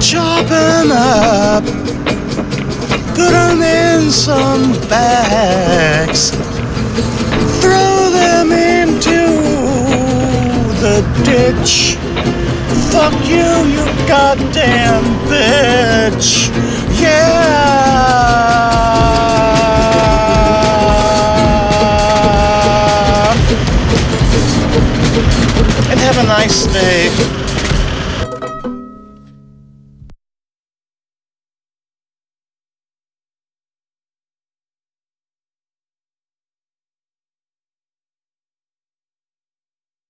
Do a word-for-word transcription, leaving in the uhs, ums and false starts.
Chop 'em up, put 'em in some bags, throw them into the ditch. Fuck you, you goddamn bitch. Yeah.